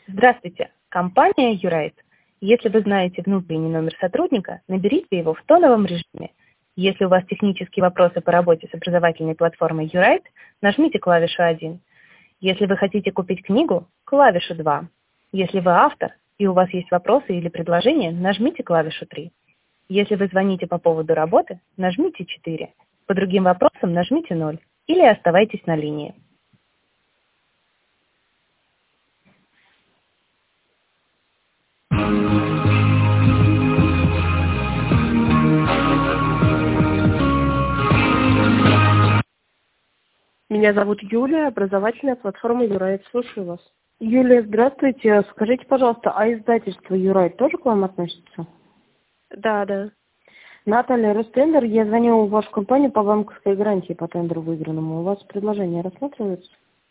Здравствуйте, компания Юрайт. Если вы знаете внутренний номер сотрудника, наберите его в тоновом режиме. Если у вас технические вопросы по работе с образовательной платформой Юрайт, нажмите клавишу 1. Если вы хотите купить книгу, клавишу 2. Если вы автор и у вас есть вопросы или предложения, нажмите клавишу 3. Если вы звоните по поводу работы, нажмите 4. По другим вопросам нажмите 0 или оставайтесь на линии. Меня зовут Юлия, образовательная платформа Юрайт. Слушаю вас. Юлия, здравствуйте. Скажите, пожалуйста, а издательство Юрайт тоже к вам относится? Да. Наталья, Ростендер, я звоню в вашу компанию по банковской гарантии по тендеру выигранному. У вас предложение рассматривается?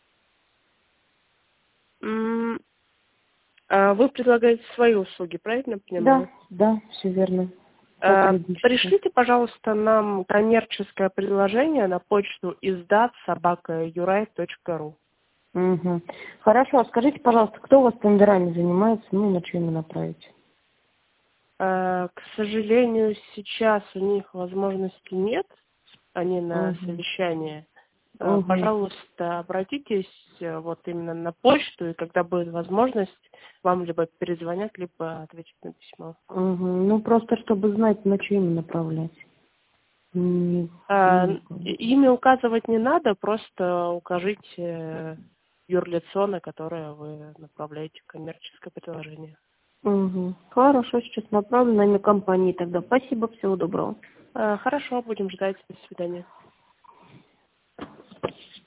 Вы предлагаете свои услуги, правильно понимаю? Да, все верно. Пришлите, пожалуйста, нам коммерческое предложение на почту izdат@юрайт.ру. Угу. Хорошо, а скажите, пожалуйста, кто у вас тендерами занимается, на что ему направить? К сожалению, сейчас у них возможности нет, они на совещании. Пожалуйста, обратитесь вот именно на почту, и когда будет возможность, вам либо перезвонят, либо ответят на письмо. Просто чтобы знать, на что им направлять. Имя указывать не надо, просто укажите юрлицо, на которое вы направляете коммерческое предложение. Хорошо, сейчас направлю на имя компании тогда. Спасибо, всего доброго. Хорошо, будем ждать. До свидания.